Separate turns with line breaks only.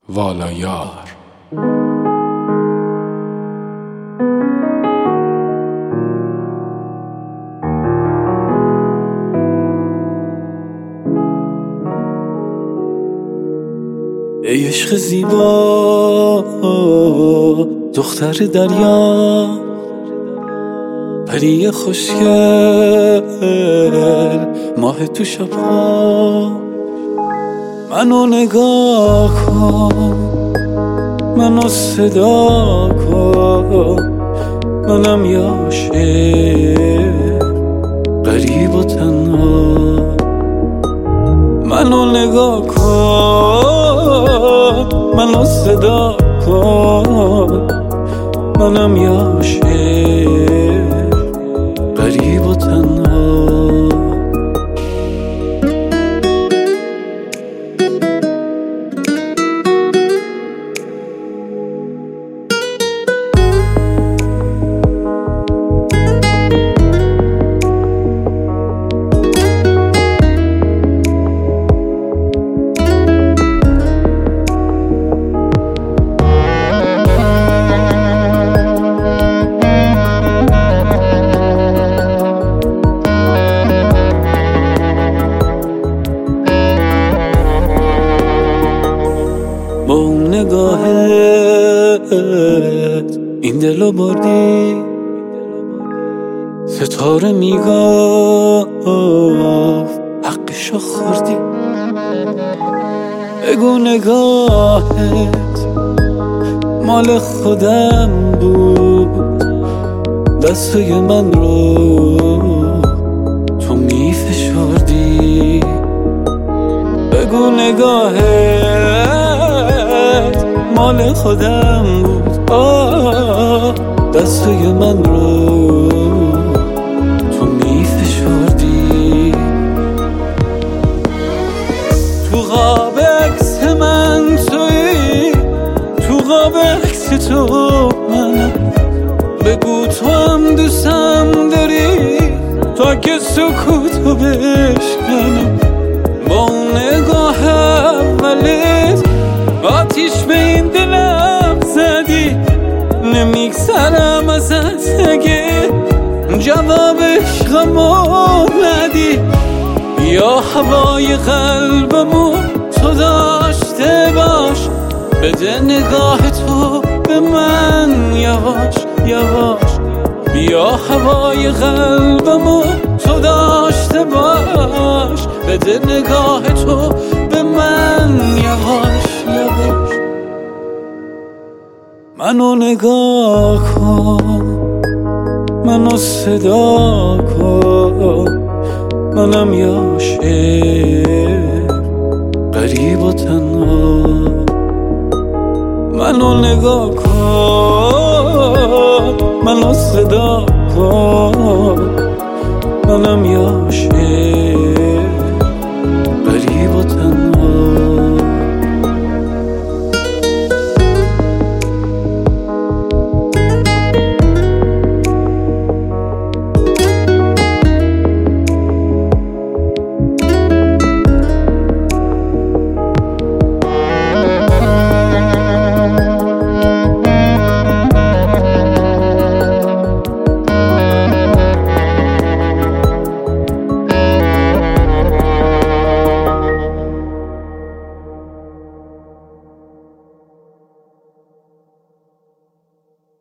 والا یار.
ای عشق زیبا دختر دریا، پری خوشگل ماه تو شبها، منو نگاه کن، منو صدا کن، منم یه عاشق غریب و تنها. منو نگاه کن، منو صدا کن، منم یه عاشق غریب و تنها. با اون نگاهت این دلو بردی، ستاره میگفت حقشو خوردی. بگو نگاهت مال خودم بود، دستای من رو تو میفشردی. بگو نگاهت مال خودم بود، دستای من رو تو میفشردی. تو قاب عکس من تویی، تو قاب عکس تو منم. بگو تو هم دوستم داری تا که سکوتو بشکنم. با اون نگاه اولت آتیش به این دلم زدی، نمیگذرم ازت اگه جواب عشقمو ندی. یا هوای قلبمو تو داشته باش، بده نگاه تو به من یواش یواش. بیا هوای قلبمو تو داشته باش، بده نگاه تو به من یواش یواش. منو نگاه کن، منو صدا کن، منم یه عاشق غریب و تنها. منو نگاه کن، منو صدا کن، منم یه عاشق